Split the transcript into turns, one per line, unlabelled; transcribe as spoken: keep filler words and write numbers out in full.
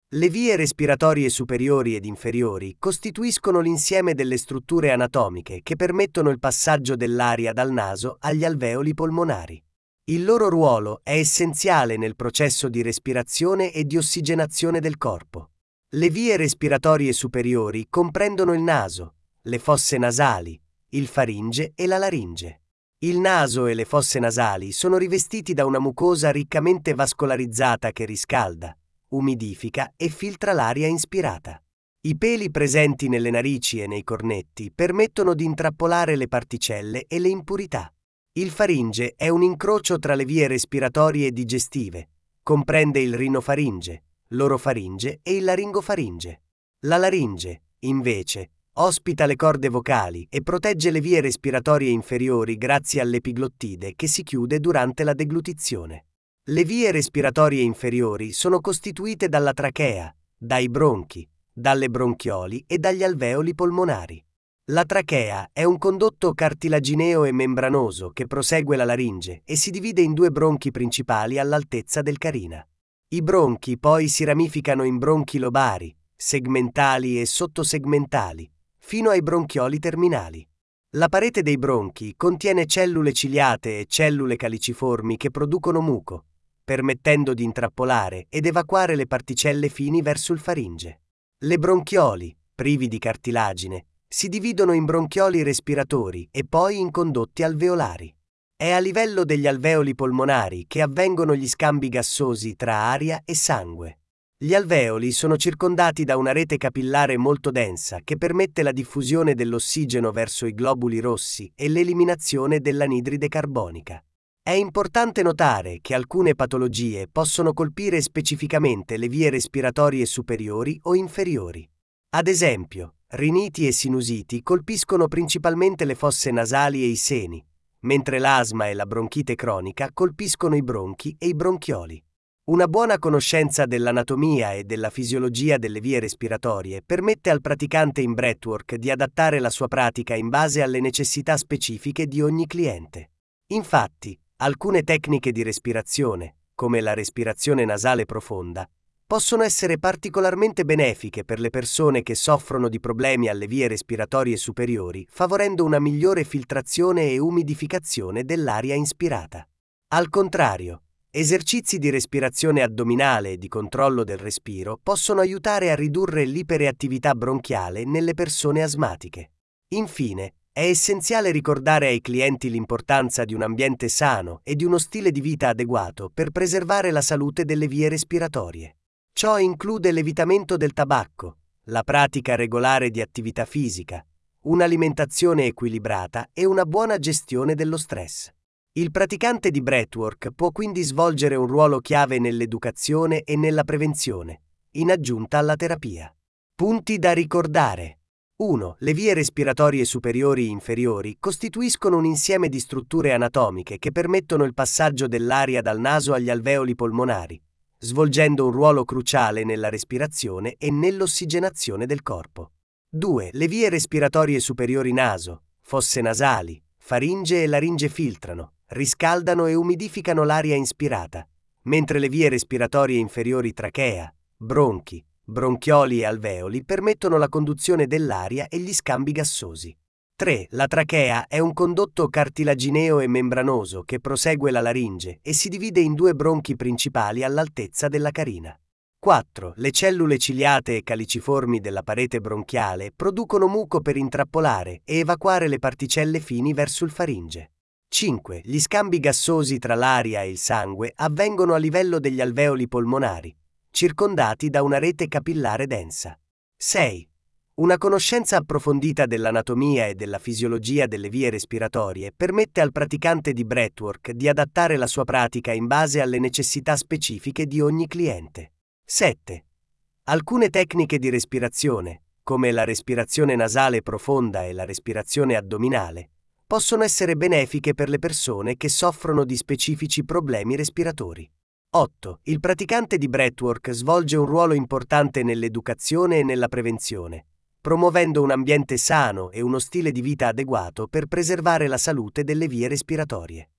Le vie respiratorie superiori ed inferiori costituiscono l'insieme delle strutture anatomiche che permettono il passaggio dell'aria dal naso agli alveoli polmonari. Il loro ruolo è essenziale nel processo di respirazione e di ossigenazione del corpo. Le vie respiratorie superiori comprendono il naso, le fosse nasali, il faringe e la laringe. Il naso e le fosse nasali sono rivestiti da una mucosa riccamente vascolarizzata che riscalda, umidifica e filtra l'aria inspirata. I peli presenti nelle narici e nei cornetti permettono di intrappolare le particelle e le impurità. Il faringe è un incrocio tra le vie respiratorie e digestive, comprende il rinofaringe, l'orofaringe e il laringofaringe. La laringe, invece, ospita le corde vocali e protegge le vie respiratorie inferiori grazie all'epiglottide che si chiude durante la deglutizione. Le vie respiratorie inferiori sono costituite dalla trachea, dai bronchi, dalle bronchioli e dagli alveoli polmonari. La trachea è un condotto cartilagineo e membranoso che prosegue la laringe e si divide in due bronchi principali all'altezza del carina. I bronchi poi si ramificano in bronchi lobari, segmentali e sottosegmentali, fino ai bronchioli terminali. La parete dei bronchi contiene cellule ciliate e cellule caliciformi che producono muco, permettendo di intrappolare ed evacuare le particelle fini verso il faringe. Le bronchioli, privi di cartilagine, si dividono in bronchioli respiratori e poi in condotti alveolari. È a livello degli alveoli polmonari che avvengono gli scambi gassosi tra aria e sangue. Gli alveoli sono circondati da una rete capillare molto densa che permette la diffusione dell'ossigeno verso i globuli rossi e l'eliminazione dell'anidride carbonica. È importante notare che alcune patologie possono colpire specificamente le vie respiratorie superiori o inferiori. Ad esempio, riniti e sinusiti colpiscono principalmente le fosse nasali e i seni, mentre l'asma e la bronchite cronica colpiscono i bronchi e i bronchioli. Una buona conoscenza dell'anatomia e della fisiologia delle vie respiratorie permette al praticante in breathwork di adattare la sua pratica in base alle necessità specifiche di ogni cliente. Infatti, alcune tecniche di respirazione, come la respirazione nasale profonda, possono essere particolarmente benefiche per le persone che soffrono di problemi alle vie respiratorie superiori, favorendo una migliore filtrazione e umidificazione dell'aria inspirata. Al contrario, esercizi di respirazione addominale e di controllo del respiro possono aiutare a ridurre l'ipereattività bronchiale nelle persone asmatiche. Infine, è essenziale ricordare ai clienti l'importanza di un ambiente sano e di uno stile di vita adeguato per preservare la salute delle vie respiratorie. Ciò include l'evitamento del tabacco, la pratica regolare di attività fisica, un'alimentazione equilibrata e una buona gestione dello stress. Il praticante di breathwork può quindi svolgere un ruolo chiave nell'educazione e nella prevenzione, in aggiunta alla terapia. Punti da ricordare. uno. Le vie respiratorie superiori e inferiori costituiscono un insieme di strutture anatomiche che permettono il passaggio dell'aria dal naso agli alveoli polmonari, svolgendo un ruolo cruciale nella respirazione e nell'ossigenazione del corpo. due. Le vie respiratorie superiori naso, fosse nasali, faringe e laringe filtrano, riscaldano e umidificano l'aria inspirata, mentre le vie respiratorie inferiori trachea, bronchi, bronchioli e alveoli permettono la conduzione dell'aria e gli scambi gassosi. tre. La trachea è un condotto cartilagineo e membranoso che prosegue la laringe e si divide in due bronchi principali all'altezza della carina. quattro. Le cellule ciliate e caliciformi della parete bronchiale producono muco per intrappolare e evacuare le particelle fini verso il faringe. cinque. Gli scambi gassosi tra l'aria e il sangue avvengono a livello degli alveoli polmonari, circondati da una rete capillare densa. sei. Una conoscenza approfondita dell'anatomia e della fisiologia delle vie respiratorie permette al praticante di breathwork di adattare la sua pratica in base alle necessità specifiche di ogni cliente. sette. Alcune tecniche di respirazione, come la respirazione nasale profonda e la respirazione addominale, possono essere benefiche per le persone che soffrono di specifici problemi respiratori. otto. Il praticante di breathwork svolge un ruolo importante nell'educazione e nella prevenzione, promuovendo un ambiente sano e uno stile di vita adeguato per preservare la salute delle vie respiratorie.